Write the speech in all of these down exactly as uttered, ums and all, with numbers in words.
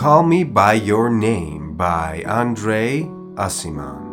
Call Me By Your Name by Andre Aciman.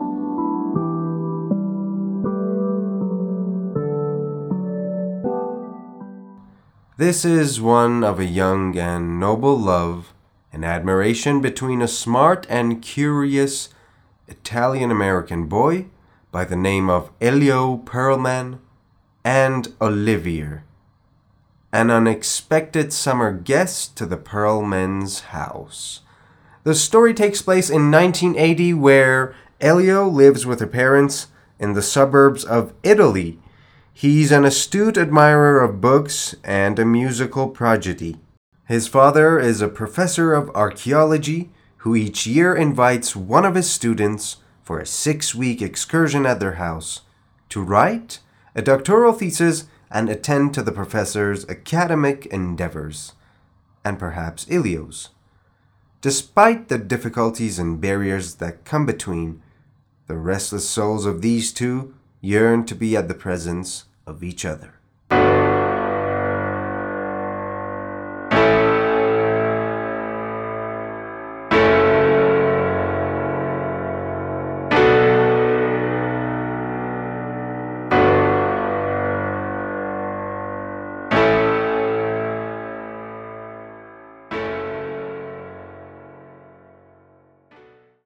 This is one of a young and noble love and admiration between a smart and curious Italian-American boy by the name of Elio Perlman and Olivier, an unexpected summer guest to the Perlmans' house. The story takes place in nineteen eighty, where Elio lives with her parents in the suburbs of Italy. He's an astute admirer of books and a musical prodigy. His father is a professor of archaeology who each year invites one of his students for a six-week excursion at their house to write a doctoral thesis and attend to the professor's academic endeavors, and perhaps Elio's. Despite the difficulties and barriers that come between, the restless souls of these two yearn to be at the presence of each other.